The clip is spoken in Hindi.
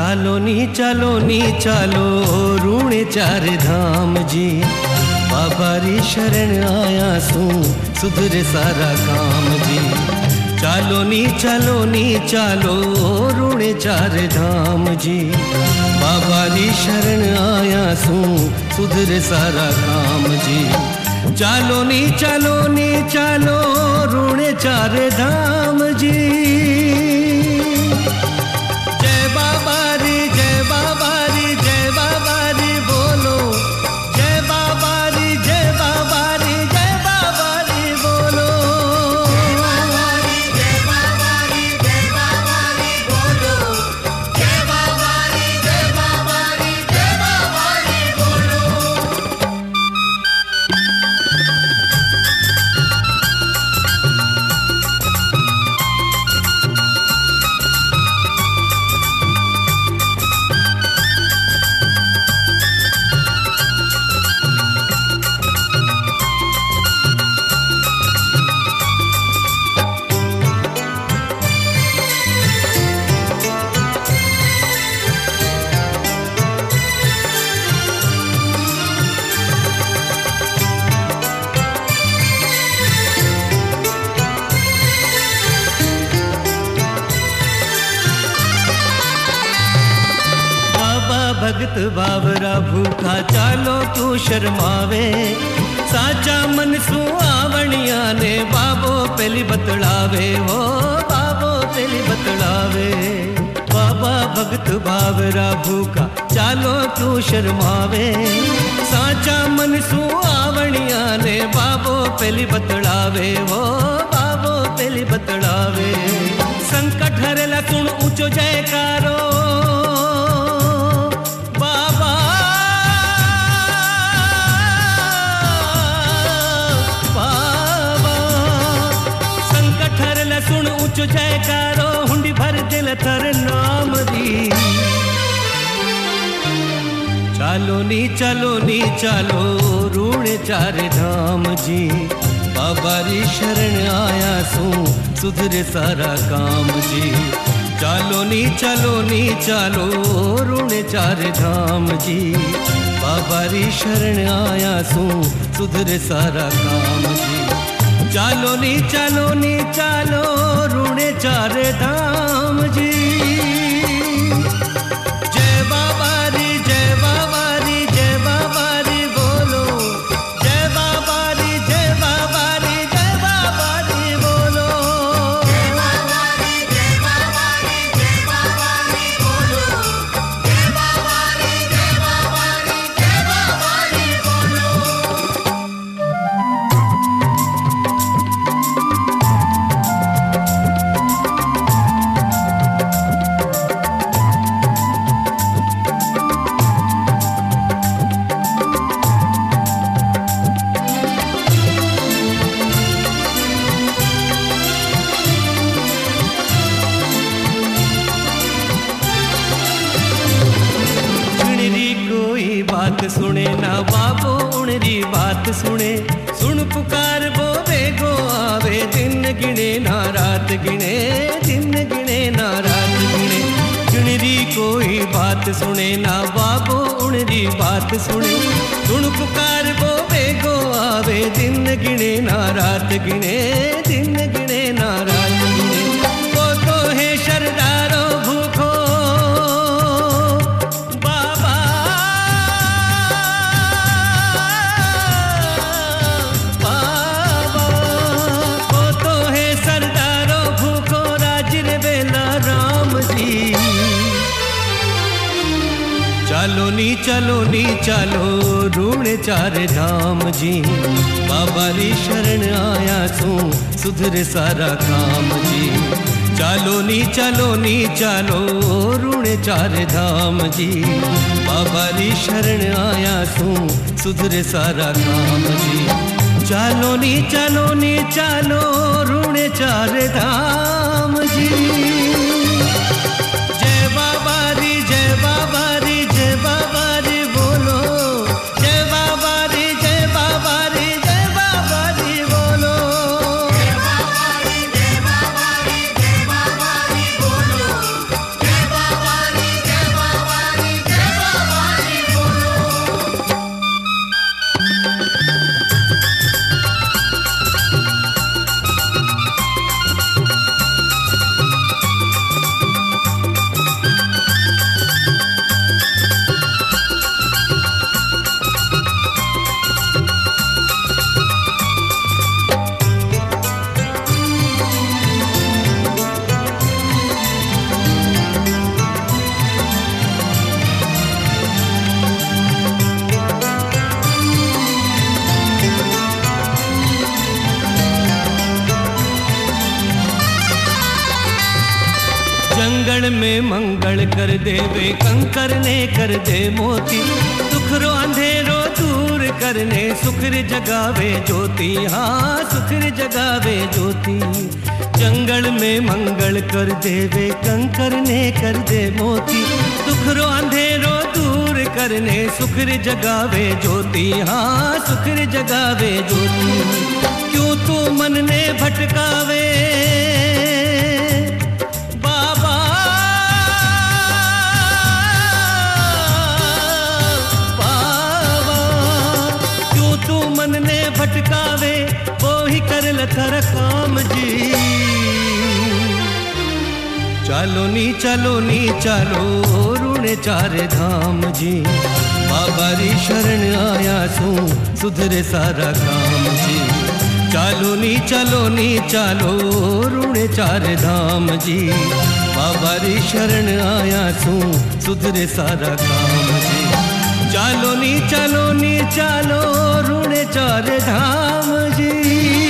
चालो नी चालो रूणे चार धाम जी। बाबा री शरण आया सू सुधरे सारा काम जी। चालो नी चालो रूणे चार धाम जी। बाबा री शरण आया सू सुधरे सारा काम जी। चालो नी चालो रूणे चार धाम जी। जय बाबा री जय बाबा री जय बाबा री बोलो। जय बाबा री जय बाबा री जय बाबा री बोलो। जय बाबा री जय बाबा री जय बाबा री बोलो। जय बाबा री जय बाबा री जय बाबा री बोलो। भगत बावरा भूखा चालो तू शर्मावे। साचा मन सु आवणिया ने बाबो पहली बतलावे। हो बाबो पहली बतलावे। बाबा भगत बावरा भूखा चालो तू शर्मावे। साचा मन सु आवणिया ने बाबो पहली बतलावे। हो बाबो पहली बतलावे। संकट हरेला सुन ऊंचो जयकारो। सुन ऊंचो जयकारो हुंडी भर दिल थर नाम दी। चालो नी चालो रूणे चार धाम जी। बाबा री शरण आया सू सुधरे सारा काम जी। चालो नी चालो रूणे चार धाम जी। बाबा री शरण आया सू सुधरे सारा काम जी। चालो नी चालो रूणे चार धाम जी। जय बाबा री जय बाबा री जय बाबा री बोलो। जय बाबा री जय बाबा री जय बाबा री बोलो। जय बाबा री जय बाबा री जय बाबा री बोलो। जय बाबा री जय बाबा री जय बाबा री बोलो। बात सुने ना बाबो उनरी बात सुने। सुन पुकार वो बेगो आवे। दिन गिने ना रात गिने। दिन गिने ना रात गिने। चुनरी कोई बात सुने ना बाबो उनरी बात सुने। सुन पुकार वो बेगो आवे। दिन गिने ना रात गिने। दिन गिने ना रात गिने। वो तो है शरदारो भूखो चालो नी चालो रूणे चार धाम जी। बाबा री शरण आया सू सुधरे सारा काम जी। चालो नी चालो रूणे चार धाम जी। बाबा री शरण आया सू सुधरे सारा काम जी। चालो नी चालो रूणे चार धाम जी। जय बाबा री जय बाबा री जय बाबा री बोलो। जय बाबा री जय बाबा री जय बाबा री बोलो। जय बाबा री जय बाबा री जय बाबा री बोलो। जय बाबा री जय बाबा कर देवे कंकर ने कर दे मोती, दुखरो अंधेरो दूर करने सुखर जगावे ज्योति, हाँ सुखर जगावे ज्योति। जंगल में मंगल कर देवे कंकर ने कर दे मोती, दुखरो अंधेरो दूर करने सुखर जगावे ज्योति, हाँ सुखर जगावे ज्योति। क्यों तू मन ने भटकावे बाबा, बाबा क्यों तू मन ने भटकावे, वो ही कर लथर काम जी। चालो नी चालो रूणे चारे धाम जी, बाबा री शरण आया सू सुधरे सारा काम जी। चालो नी चालो रूणे चारे धाम जी, बाबा री शरण आया सू सुधरे सारा काम जी। चालो नी चालो रूणे चारे धाम जी।